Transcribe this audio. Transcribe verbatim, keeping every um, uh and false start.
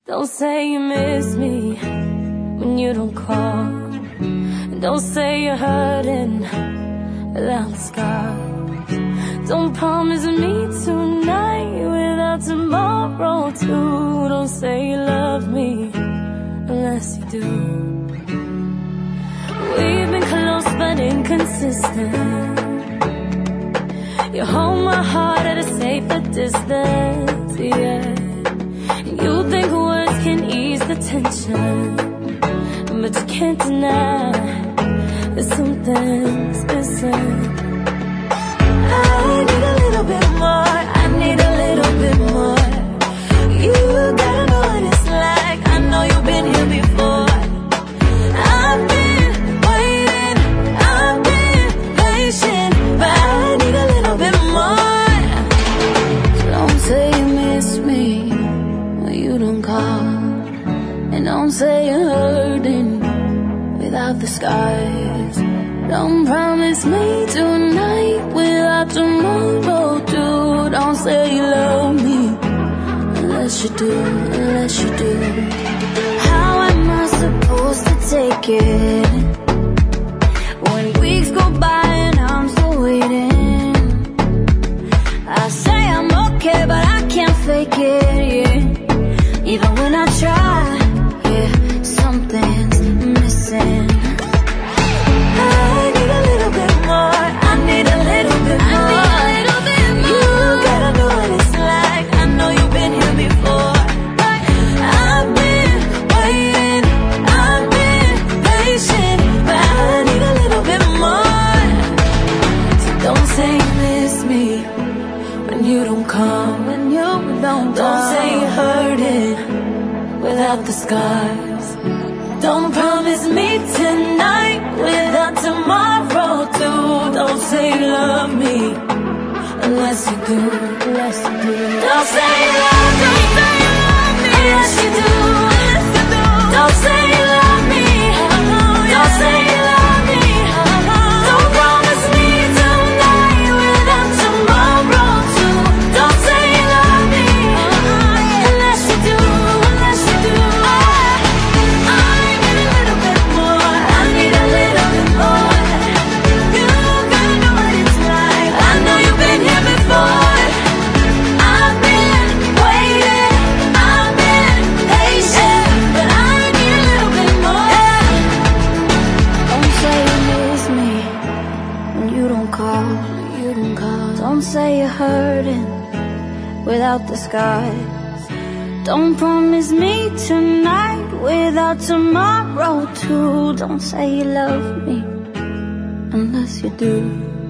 Don't say you miss me when you don't call. Don't say you're hurting without the scars. Don't promise me tonight without tomorrow too. Don't say you love me unless you do. We've been close but inconsistent. You hold my heart at a safer distance, yeah. You think words can ease the tension, but you can't deny that something's missing. I need a little bit more, I need a little bit more. You gotta know what it's like, I know you've been here before. I've been waiting, I've been patient, but I need a little bit more. So don't say you miss me when you don't call, and don't say you're hurting without the scars. Don't promise me tonight without tomorrow too. Don't say you love me unless you do, unless you do. How am I supposed to take it when weeks go by and I'm still waiting? I say I'm okay but I can't fake it, yeah. Even when I try, yeah, something's missing. I need a little bit more, I need a little bit more. I need a little bit more. You gotta know what it's like, I know you've been here before. I've been waiting, I've been patient, but I need a little bit more. So don't say you miss me when you don't come, when you don't come. Don't say you hurt it without the scars. Don't promise me tonight without tomorrow too. Don't say you love me unless you do, unless you do. Don't say you love me, unless you do, unless you do. Don't say you love me, don't say you love me. Don't promise me tonight without tomorrow too. Don't say you love me unless you do, unless you do. I need a little bit more, I need a little bit more. You gotta know what it's like, I know you've been here before. I've been waiting, I've been patient, but I need a little bit more. Don't say you miss me when you don't call, you don't call. Don't say you're hurting without the scars. Don't promise me tonight without tomorrow too. Don't say you love me unless you do.